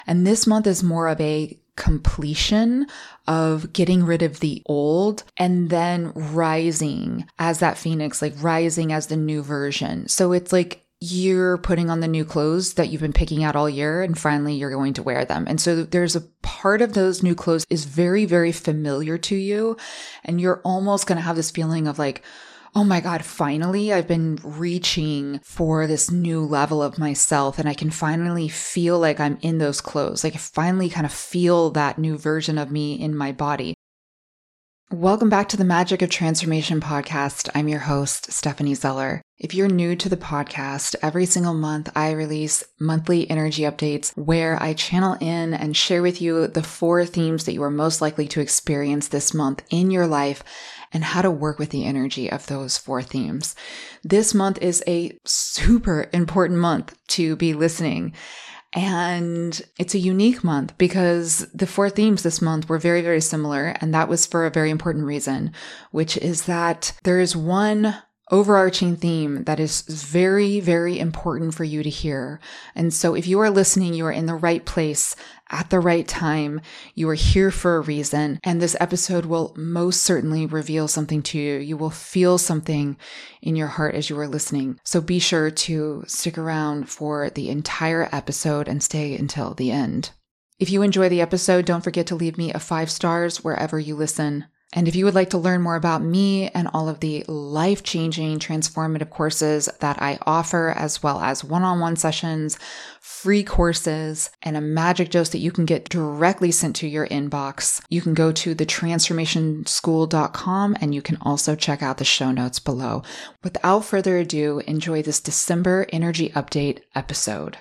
And this month is more of a completion of getting rid of the old and then rising as that phoenix, like rising as the new version. So it's like you're putting on the new clothes that you've been picking out all year and finally you're going to wear them. And so there's a part of those new clothes is very, very familiar to you. And you're almost going to have this feeling of like, oh my God, finally, I've been reaching for this new level of myself and I can finally feel like I'm in those clothes. Like I finally kind of feel that new version of me in my body. Welcome back to the Magic of Transformation podcast. I'm your host, Stephanie Zeller. If you're new to the podcast, every single month I release monthly energy updates where I channel in and share with you the 4 themes that you are most likely to experience this month in your life and how to work with the energy of those 4 themes. This month is a super important month to be listening. And it's a unique month because the 4 themes this month were very, very similar. And that was for a very important reason, which is that there is one overarching theme that is very, very important for you to hear. And so if you are listening, you are in the right place at the right time. You are here for a reason. And this episode will most certainly reveal something to you. You will feel something in your heart as you are listening. So be sure to stick around for the entire episode and stay until the end. If you enjoy the episode, don't forget to leave me a 5 stars wherever you listen. And if you would like to learn more about me and all of the life-changing transformative courses that I offer, as well as one-on-one sessions, free courses, and a magic dose that you can get directly sent to your inbox, you can go to thetransformationschool.com and you can also check out the show notes below. Without further ado, enjoy this December energy update episode.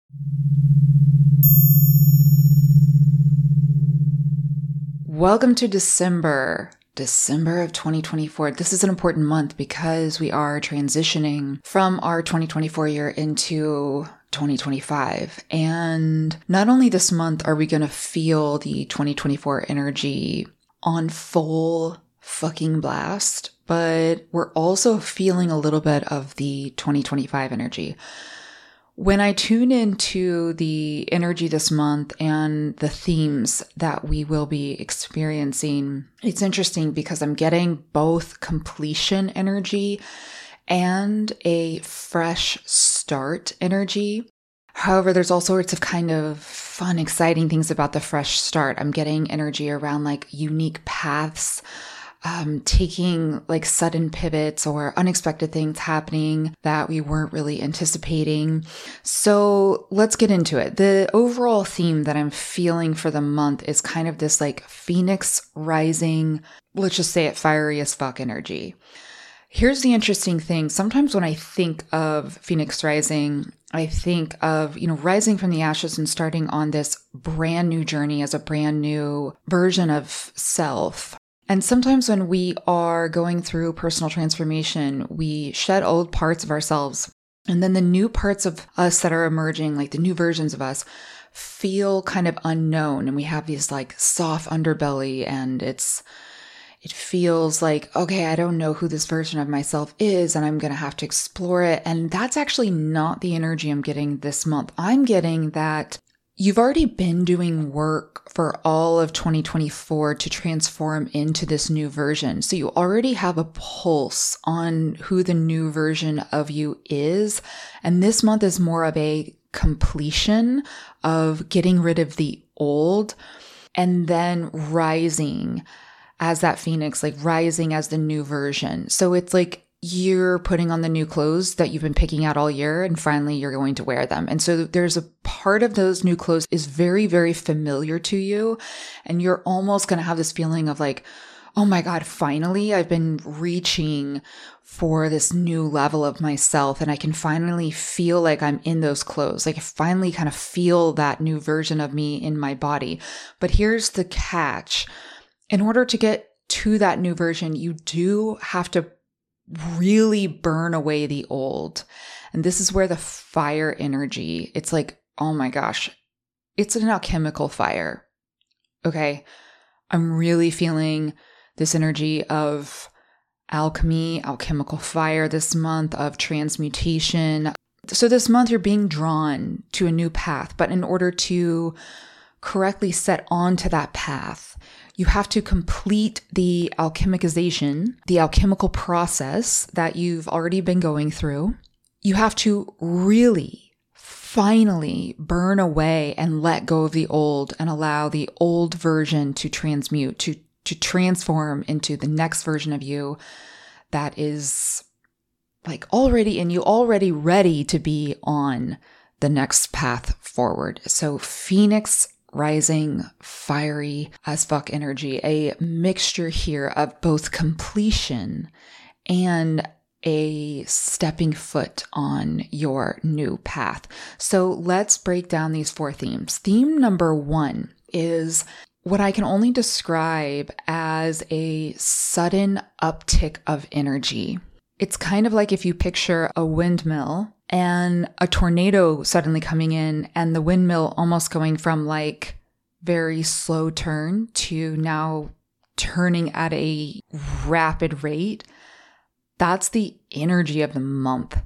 Welcome to December of 2024. This is an important month because we are transitioning from our 2024 year into 2025. And not only this month are we going to feel the 2024 energy on full fucking blast, but we're also feeling a little bit of the 2025 energy. When I tune into the energy this month and the themes that we will be experiencing, it's interesting because I'm getting both completion energy and a fresh start energy. However, there's all sorts of kind of fun, exciting things about the fresh start. I'm getting energy around like unique paths, taking like sudden pivots or unexpected things happening that we weren't really anticipating. So let's get into it. The overall theme that I'm feeling for the month is kind of this like Phoenix rising, let's just say it, fiery as fuck energy. Here's the interesting thing. Sometimes when I think of Phoenix rising, I think of, rising from the ashes and starting on this brand new journey as a brand new version of self. And sometimes when we are going through personal transformation, we shed old parts of ourselves. And then the new parts of us that are emerging, like the new versions of us, feel kind of unknown. And we have these like soft underbelly and it feels like, okay, I don't know who this version of myself is and I'm going to have to explore it. And that's actually not the energy I'm getting this month. I'm getting that you've already been doing work for all of 2024 to transform into this new version. So you already have a pulse on who the new version of you is. And this month is more of a completion of getting rid of the old and then rising as that phoenix, like rising as the new version. So it's like you're putting on the new clothes that you've been picking out all year and finally you're going to wear them. And so there's a part of those new clothes is very, very familiar to you. And you're almost going to have this feeling of like, oh my God, finally I've been reaching for this new level of myself and I can finally feel like I'm in those clothes. Like I finally kind of feel that new version of me in my body. But here's the catch. In order to get to that new version, you do have to really burn away the old. And this is where the fire energy, it's like, oh my gosh, it's an alchemical fire. Okay. I'm really feeling this energy of alchemy, alchemical fire this month, of transmutation. So this month you're being drawn to a new path, but in order to correctly set onto that path, you have to complete the alchemicization, the alchemical process that you've already been going through. You have to really, finally burn away and let go of the old and allow the old version to transmute, to transform into the next version of you that is like already in you, already ready to be on the next path forward. So Phoenix rising, fiery as fuck energy, a mixture here of both completion and a stepping foot on your new path. So let's break down these 4 themes. Theme number 1 is what I can only describe as a sudden uptick of energy. It's kind of like if you picture a windmill and a tornado suddenly coming in and the windmill almost going from like very slow turn to now turning at a rapid rate. That's the energy of the month.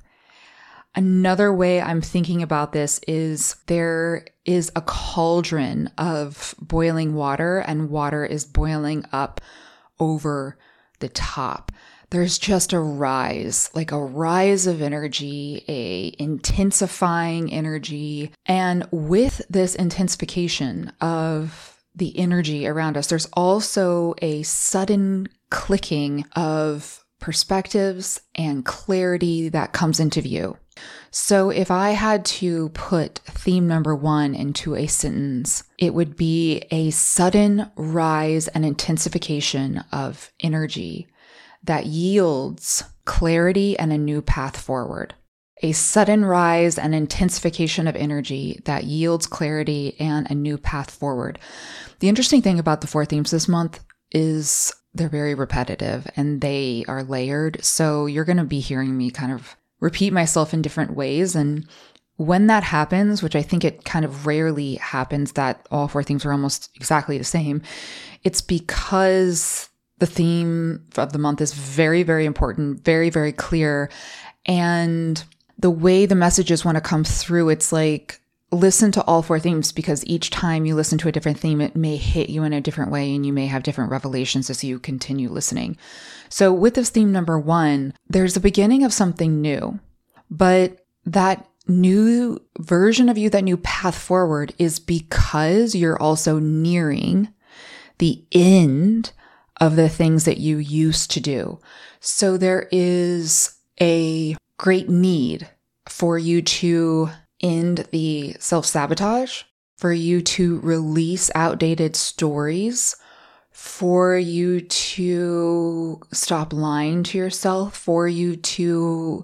Another way I'm thinking about this is there is a cauldron of boiling water and water is boiling up over the top. There's just a rise, like a rise of energy, a intensifying energy. And with this intensification of the energy around us, there's also a sudden clicking of perspectives and clarity that comes into view. So if I had to put theme number 1 into a sentence, it would be a sudden rise and intensification of energy that yields clarity and a new path forward. A sudden rise and intensification of energy that yields clarity and a new path forward. The interesting thing about the 4 themes this month is they're very repetitive and they are layered. So you're going to be hearing me kind of repeat myself in different ways. And when that happens, which I think it kind of rarely happens that all 4 themes are almost exactly the same, it's because the theme of the month is very, very important, very, very clear. And the way the messages want to come through, it's like, listen to all 4 themes because each time you listen to a different theme, it may hit you in a different way and you may have different revelations as you continue listening. So with this theme number 1, there's a beginning of something new, but that new version of you, that new path forward is because you're also nearing the end of the things that you used to do. So there is a great need for you to end the self-sabotage, for you to release outdated stories, for you to stop lying to yourself, for you to,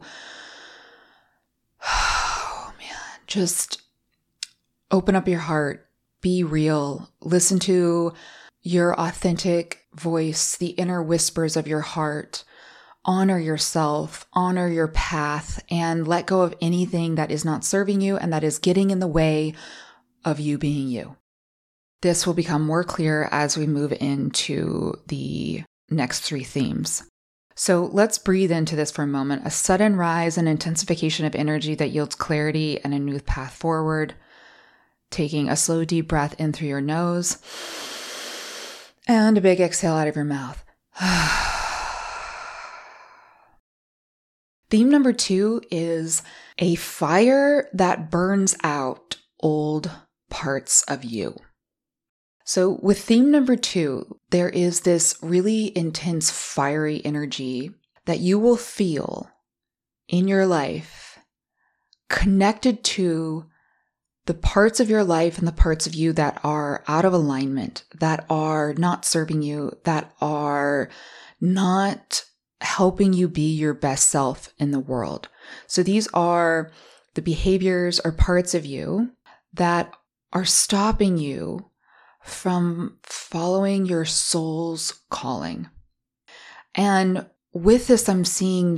just open up your heart, be real, listen to your authentic voice, the inner whispers of your heart, honor yourself, honor your path, and let go of anything that is not serving you and that is getting in the way of you being you. This will become more clear as we move into the next 3 themes. So let's breathe into this for a moment. A sudden rise and intensification of energy that yields clarity and a new path forward. Taking a slow, deep breath in through your nose. And a big exhale out of your mouth. Theme number 2 is a fire that burns out old parts of you. So with theme number 2, there is this really intense fiery energy that you will feel in your life connected to the parts of your life and the parts of you that are out of alignment, that are not serving you, that are not helping you be your best self in the world. So these are the behaviors or parts of you that are stopping you from following your soul's calling. And with this, I'm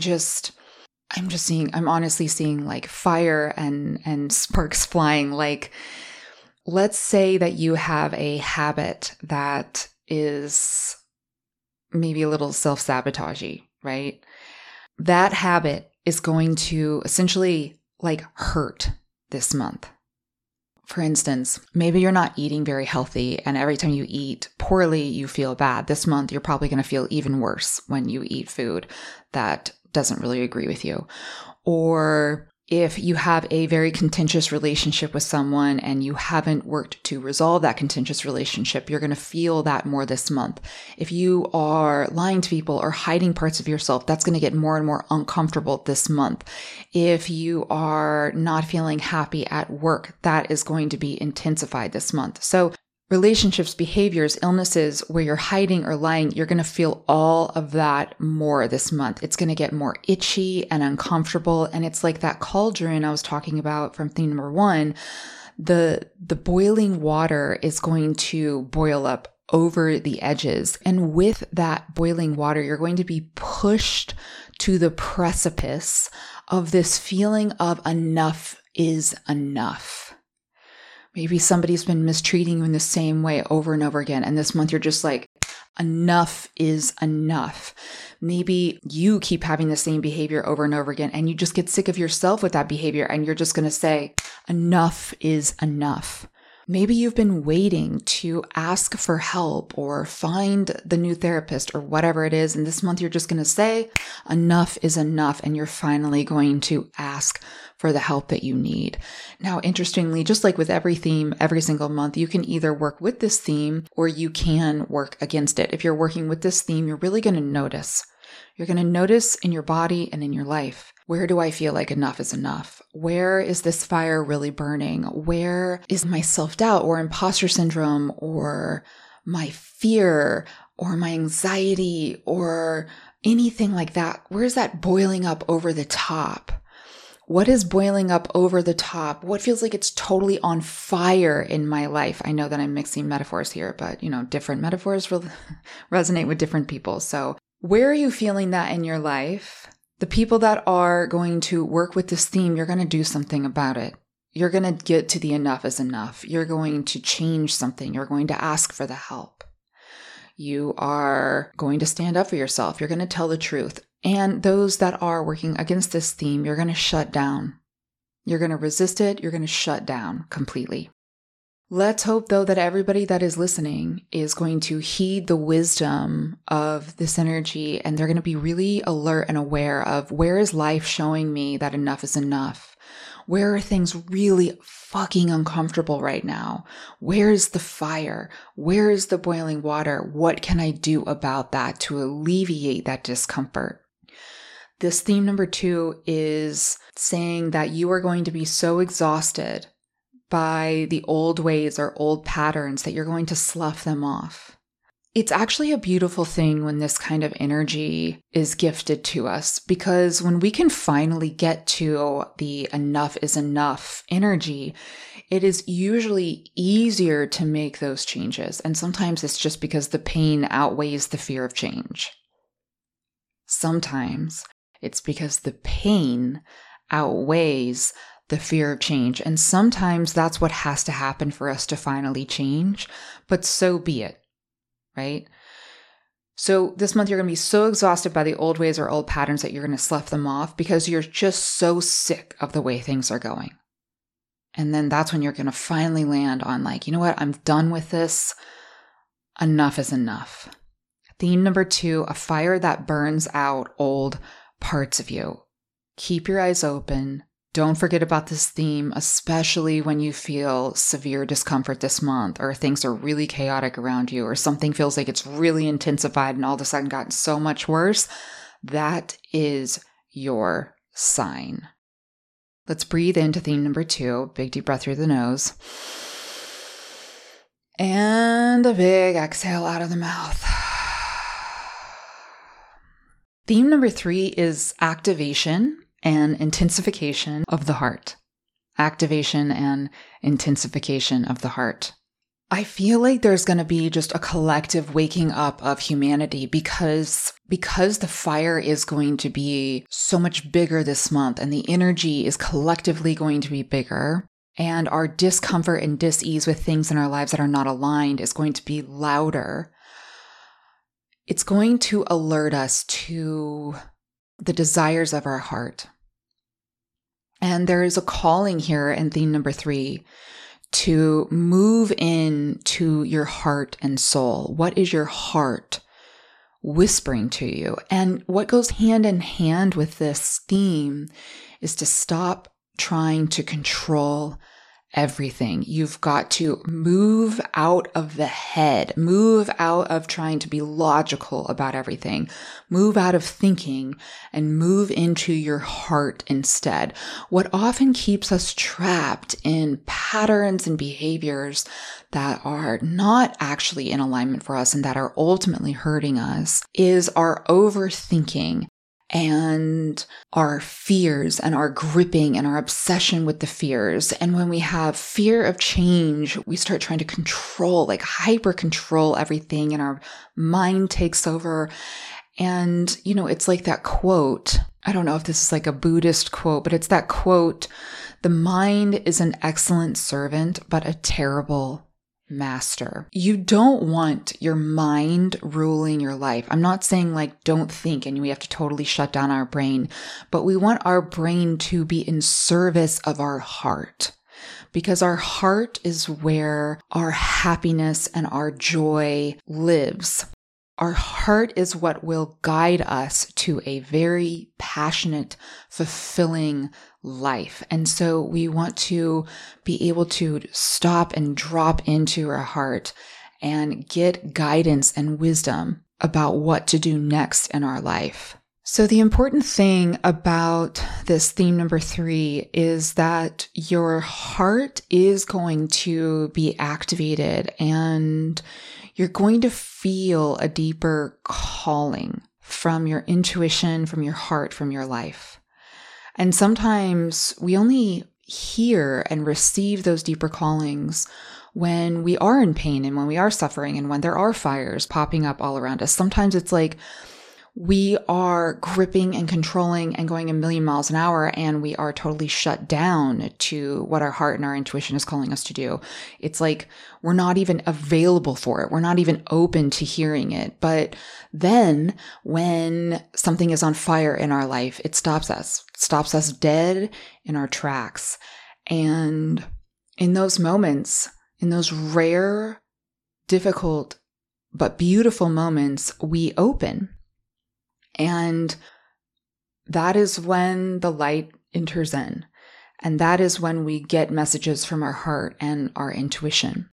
honestly seeing like fire and sparks flying. Like, let's say that you have a habit that is maybe a little self-sabotagey, right? That habit is going to essentially like hurt this month. For instance, maybe you're not eating very healthy and every time you eat poorly, you feel bad. This month, you're probably going to feel even worse when you eat food that doesn't really agree with you. Or if you have a very contentious relationship with someone and you haven't worked to resolve that contentious relationship, you're going to feel that more this month. If you are lying to people or hiding parts of yourself, that's going to get more and more uncomfortable this month. If you are not feeling happy at work, that is going to be intensified this month. So relationships, behaviors, illnesses, where you're hiding or lying, you're going to feel all of that more this month. It's going to get more itchy and uncomfortable. And it's like that cauldron I was talking about from theme number 1. The boiling water is going to boil up over the edges. And with that boiling water, you're going to be pushed to the precipice of this feeling of enough is enough. Maybe somebody's been mistreating you in the same way over and over again. And this month you're just like, enough is enough. Maybe you keep having the same behavior over and over again and you just get sick of yourself with that behavior and you're just going to say, enough is enough. Maybe you've been waiting to ask for help or find the new therapist or whatever it is. And this month you're just going to say, enough is enough. And you're finally going to ask for the help that you need. Now, interestingly, just like with every theme, every single month, you can either work with this theme or you can work against it. If you're working with this theme, you're really going to notice. You're going to notice in your body and in your life. Where do I feel like enough is enough? Where is this fire really burning? Where is my self-doubt or imposter syndrome or my fear or my anxiety or anything like that? Where is that boiling up over the top? What is boiling up over the top? What feels like it's totally on fire in my life? I know that I'm mixing metaphors here, but different metaphors resonate with different people. So where are you feeling that in your life? The people that are going to work with this theme, you're going to do something about it. You're going to get to the enough is enough. You're going to change something. You're going to ask for the help. You are going to stand up for yourself. You're going to tell the truth. And those that are working against this theme, you're going to shut down. You're going to resist it. You're going to shut down completely. Let's hope, though, that everybody that is listening is going to heed the wisdom of this energy and they're going to be really alert and aware of where is life showing me that enough is enough? Where are things really fucking uncomfortable right now? Where is the fire? Where is the boiling water? What can I do about that to alleviate that discomfort? This theme number 2 is saying that you are going to be so exhausted by the old ways or old patterns that you're going to slough them off. It's actually a beautiful thing when this kind of energy is gifted to us, because when we can finally get to the enough is enough energy, it is usually easier to make those changes. And sometimes it's just because the pain outweighs the fear of change. Sometimes it's because the pain outweighs the fear of change. And sometimes that's what has to happen for us to finally change, but so be it, right? So this month you're going to be so exhausted by the old ways or old patterns that you're going to slough them off because you're just so sick of the way things are going. And then that's when you're going to finally land on like, you know what? I'm done with this. Enough is enough. Theme number 2, a fire that burns out old parts of you. Keep your eyes open. Don't forget about this theme, especially when you feel severe discomfort this month or things are really chaotic around you or something feels like it's really intensified and all of a sudden gotten so much worse. That is your sign. Let's breathe into theme number 2. Big deep breath through the nose. And a big exhale out of the mouth. Theme number 3 is activation and intensification of the heart. Activation and intensification of the heart. I feel like there's going to be just a collective waking up of humanity because the fire is going to be so much bigger this month and the energy is collectively going to be bigger. And our discomfort and dis-ease with things in our lives that are not aligned is going to be louder. It's going to alert us to the desires of our heart. And there is a calling here in theme number 3 to move in to your heart and soul. What is your heart whispering to you? And what goes hand in hand with this theme is to stop trying to control everything. You've got to move out of the head, move out of trying to be logical about everything, move out of thinking and move into your heart instead. What often keeps us trapped in patterns and behaviors that are not actually in alignment for us and that are ultimately hurting us is our overthinking and our fears and our gripping and our obsession with the fears. And when we have fear of change, we start trying to control, like hyper control everything, and our mind takes over. And, it's like that quote. I don't know if this is like a Buddhist quote, but it's that quote, "The mind is an excellent servant, but a terrible master." You don't want your mind ruling your life. I'm not saying like don't think and we have to totally shut down our brain, but we want our brain to be in service of our heart, because our heart is where our happiness and our joy lives. Our heart is what will guide us to a very passionate, fulfilling life. And so we want to be able to stop and drop into our heart and get guidance and wisdom about what to do next in our life. So the important thing about this theme number 3 is that your heart is going to be activated and you're going to feel a deeper calling from your intuition, from your heart, from your life. And sometimes we only hear and receive those deeper callings when we are in pain and when we are suffering and when there are fires popping up all around us. Sometimes it's like we are gripping and controlling and going a million miles an hour and we are totally shut down to what our heart and our intuition is calling us to do. It's like we're not even available for it. We're not even open to hearing it. But then when something is on fire in our life, it stops us dead in our tracks. And in those moments, in those rare, difficult, but beautiful moments, we open. And that is when the light enters in. And that is when we get messages from our heart and our intuition.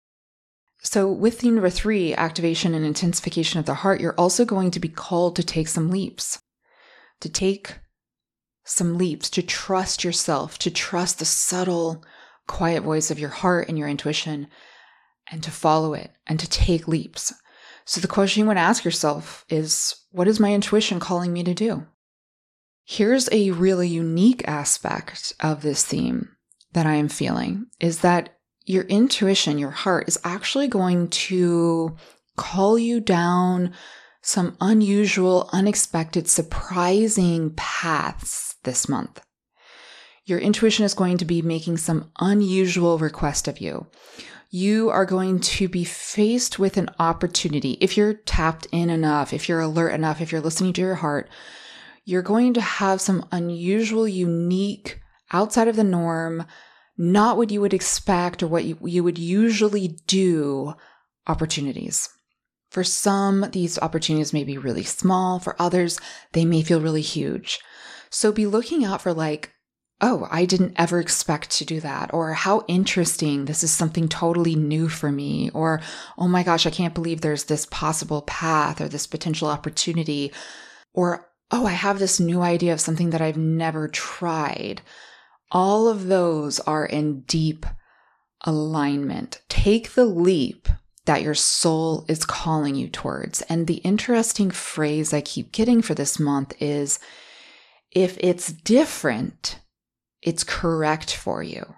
So with theme number 3, activation and intensification of the heart, you're also going to be called to take some leaps. To take some leaps, to trust yourself, to trust the subtle, quiet voice of your heart and your intuition, and to follow it and to take leaps. So the question you want to ask yourself is, what is my intuition calling me to do? Here's a really unique aspect of this theme that I am feeling, is that your intuition, your heart, is actually going to call you down some unusual, unexpected, surprising paths this month. Your intuition is going to be making some unusual request of you. You are going to be faced with an opportunity. If you're tapped in enough, if you're alert enough, if you're listening to your heart, you're going to have some unusual, unique, outside of the norm, not what you would expect or what you would usually do opportunities. For some, these opportunities may be really small. For others, they may feel really huge. So be looking out for like, oh, I didn't ever expect to do that. Or how interesting. This is something totally new for me. Or, oh my gosh, I can't believe there's this possible path or this potential opportunity. Or, oh, I have this new idea of something that I've never tried. All of those are in deep alignment. Take the leap that your soul is calling you towards. And the interesting phrase I keep getting for this month is, if it's different, it's correct for you.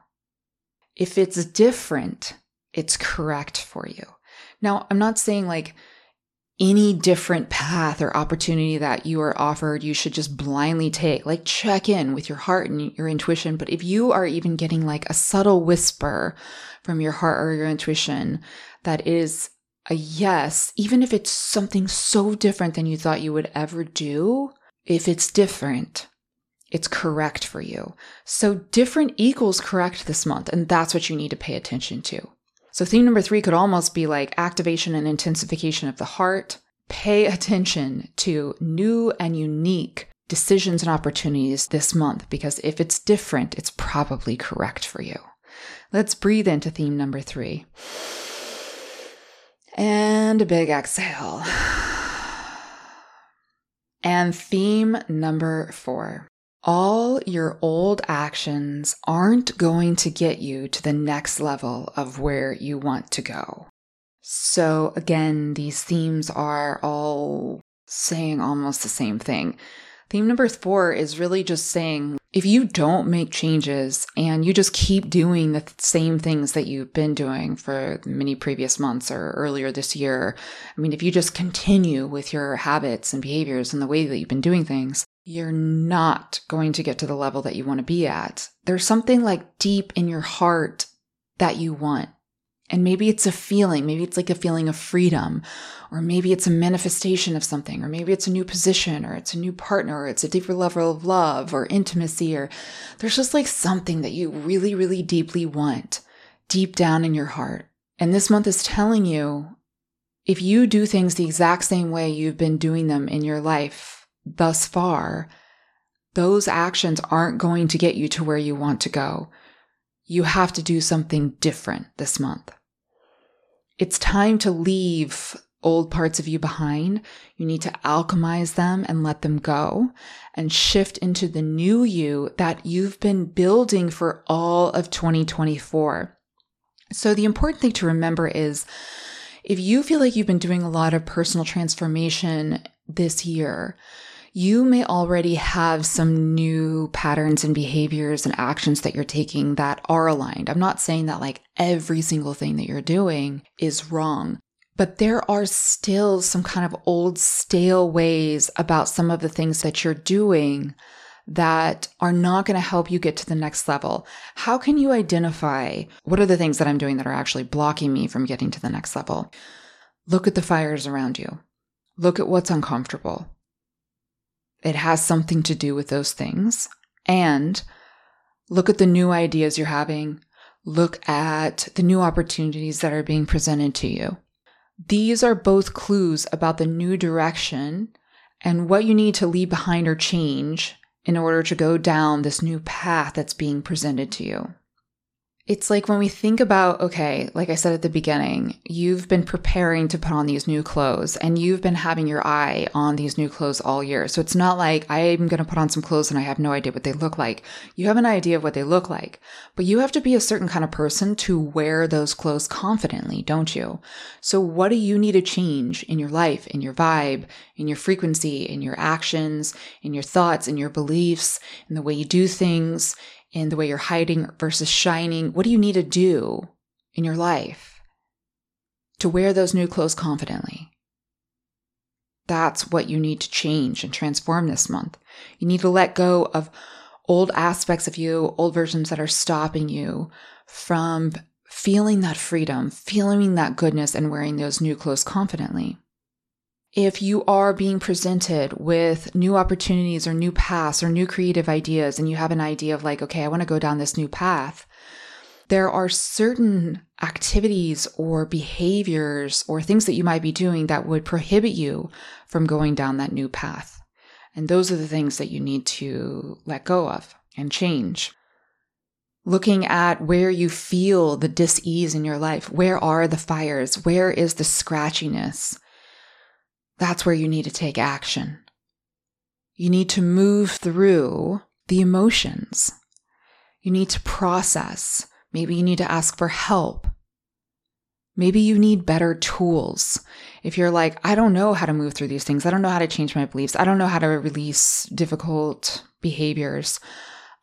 If it's different, it's correct for you. Now, I'm not saying like any different path or opportunity that you are offered, you should just blindly take. Like check in with your heart and your intuition. But if you are even getting like a subtle whisper from your heart or your intuition that is a yes, even if it's something so different than you thought you would ever do, if it's different, It's correct for you. So different equals correct this month, and that's what you need to pay attention to. So theme number 3 could almost be like activation and intensification of the heart. Pay attention to new and unique decisions and opportunities this month, because if it's different, it's probably correct for you. Let's breathe into theme number 3. And a big exhale. And theme number 4. All your old actions aren't going to get you to the next level of where you want to go. So again, these themes are all saying almost the same thing. Theme number 4 is really just saying, if you don't make changes and you just keep doing the same things that you've been doing for many previous months or earlier this year, if you just continue with your habits and behaviors and the way that you've been doing things, you're not going to get to the level that you want to be at. There's something like deep in your heart that you want. And maybe it's a feeling, maybe it's like a feeling of freedom, or maybe it's a manifestation of something, or maybe it's a new position, or it's a new partner, or it's a deeper level of love or intimacy, or there's just like something that you really, really deeply want deep down in your heart. And this month is telling you, if you do things the exact same way you've been doing them in your life thus far, those actions aren't going to get you to where you want to go. You have to do something different this month. It's time to leave old parts of you behind. You need to alchemize them and let them go and shift into the new you that you've been building for all of 2024. So the important thing to remember is, if you feel like you've been doing a lot of personal transformation this year, you may already have some new patterns and behaviors and actions that you're taking that are aligned. I'm not saying that like every single thing that you're doing is wrong, but there are still some kind of old stale ways about some of the things that you're doing that are not going to help you get to the next level. How can you identify what are the things that I'm doing that are actually blocking me from getting to the next level? Look at the fires around you. Look at what's uncomfortable. It has something to do with those things. And look at the new ideas you're having. Look at the new opportunities that are being presented to you. These are both clues about the new direction and what you need to leave behind or change in order to go down this new path that's being presented to you. It's like when we think about, okay, like I said at the beginning, you've been preparing to put on these new clothes and you've been having your eye on these new clothes all year. So it's not like I'm going to put on some clothes and I have no idea what they look like. You have an idea of what they look like, but you have to be a certain kind of person to wear those clothes confidently, don't you? So what do you need to change in your life, in your vibe, in your frequency, in your actions, in your thoughts, in your beliefs, in the way you do things, in the way you're hiding versus shining? What do you need to do in your life to wear those new clothes confidently? That's what you need to change and transform this month. You need to let go of old aspects of you, old versions that are stopping you from feeling that freedom, feeling that goodness, and wearing those new clothes confidently. If you are being presented with new opportunities or new paths or new creative ideas, and you have an idea of like, okay, I want to go down this new path, there are certain activities or behaviors or things that you might be doing that would prohibit you from going down that new path. And those are the things that you need to let go of and change. Looking at where you feel the dis-ease in your life. Where are the fires? Where is the scratchiness? That's where you need to take action. You need to move through the emotions. You need to process. Maybe you need to ask for help. Maybe you need better tools. If you're like, I don't know how to move through these things. I don't know how to change my beliefs. I don't know how to release difficult behaviors.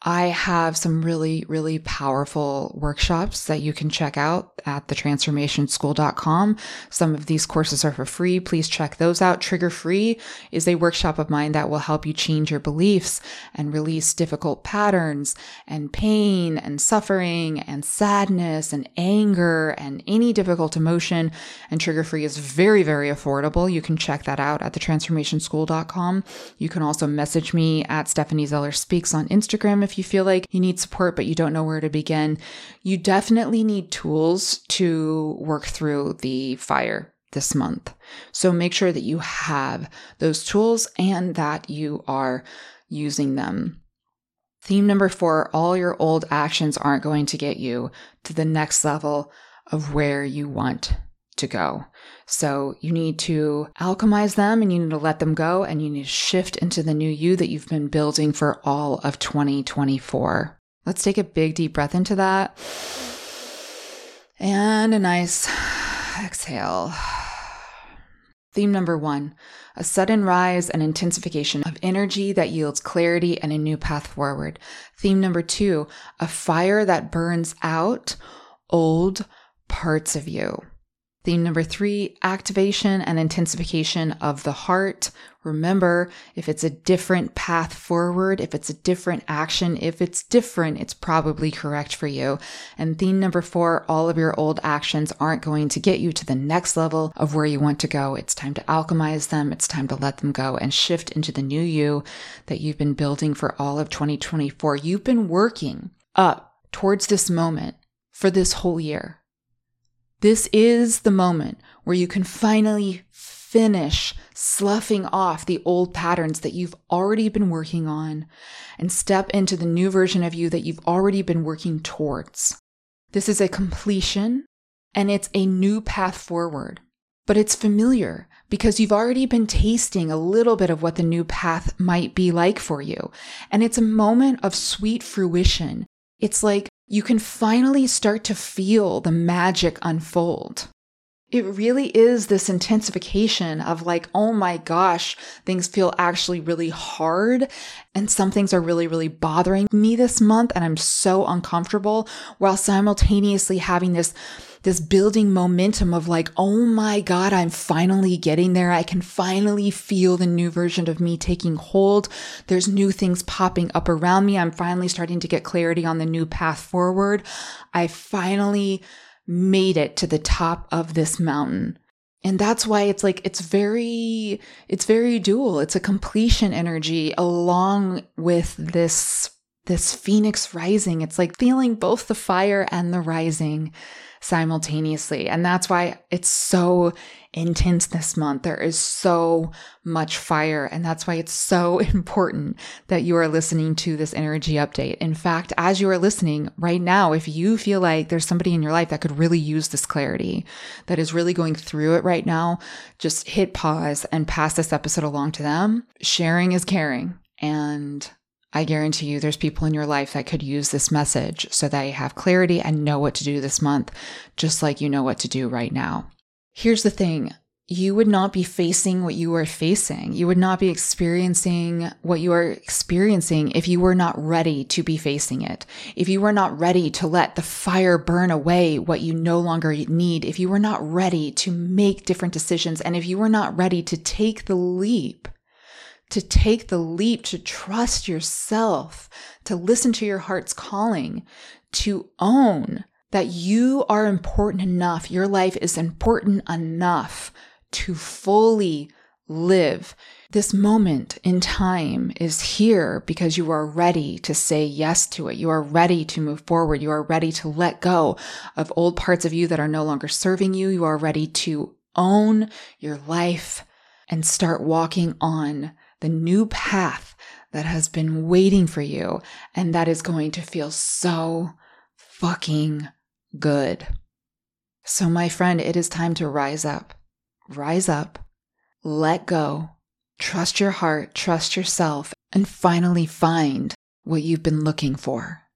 I have some really, really powerful workshops that you can check out at thetransformationschool.com. Some of these courses are for free. Please check those out. Trigger Free is a workshop of mine that will help you change your beliefs and release difficult patterns and pain and suffering and sadness and anger and any difficult emotion. And Trigger Free is very, very affordable. You can check that out at thetransformationschool.com. You can also message me at Stephanie Zeller Speaks on Instagram if you feel like you need support, but you don't know where to begin. You definitely need tools to work through the fire this month. So make sure that you have those tools and that you are using them. Theme number 4, all your old actions aren't going to get you to the next level of where you want to go. So you need to alchemize them and you need to let them go and you need to shift into the new you that you've been building for all of 2024. Let's take a big deep breath into that and a nice exhale. Theme number 1, a sudden rise and intensification of energy that yields clarity and a new path forward. Theme number 2, a fire that burns out old parts of you. Theme number 3, activation and intensification of the heart. Remember, if it's a different path forward, if it's a different action, if it's different, it's probably correct for you. And theme number 4, all of your old actions aren't going to get you to the next level of where you want to go. It's time to alchemize them. It's time to let them go and shift into the new you that you've been building for all of 2024. You've been working up towards this moment for this whole year. This is the moment where you can finally finish sloughing off the old patterns that you've already been working on and step into the new version of you that you've already been working towards. This is a completion and it's a new path forward, but it's familiar because you've already been tasting a little bit of what the new path might be like for you. And it's a moment of sweet fruition. It's like you can finally start to feel the magic unfold. It really is this intensification of like, oh my gosh, things feel actually really hard and some things are really, really bothering me this month and I'm so uncomfortable, while simultaneously having this building momentum of like, oh my God, I'm finally getting there. I can finally feel the new version of me taking hold. There's new things popping up around me. I'm finally starting to get clarity on the new path forward. I finally made it to the top of this mountain. And that's why it's like, it's very dual. It's a completion energy along with this phoenix rising. It's like feeling both the fire and the rising simultaneously. And that's why it's so intense this month. There is so much fire. And that's why it's so important that you are listening to this energy update. In fact, as you are listening right now, if you feel like there's somebody in your life that could really use this clarity, that is really going through it right now, just hit pause and pass this episode along to them. Sharing is caring. And I guarantee you there's people in your life that could use this message so that you have clarity and know what to do this month, just like you know what to do right now. Here's the thing. You would not be facing what you are facing. You would not be experiencing what you are experiencing if you were not ready to be facing it. If you were not ready to let the fire burn away what you no longer need. If you were not ready to make different decisions. And if you were not ready to take the leap, to trust yourself, to listen to your heart's calling, to own that you are important enough. Your life is important enough to fully live. This moment in time is here because you are ready to say yes to it. You are ready to move forward. You are ready to let go of old parts of you that are no longer serving you. You are ready to own your life and start walking on the new path that has been waiting for you and that is going to feel so fucking good. So my friend, it is time to rise up, let go, trust your heart, trust yourself, and finally find what you've been looking for.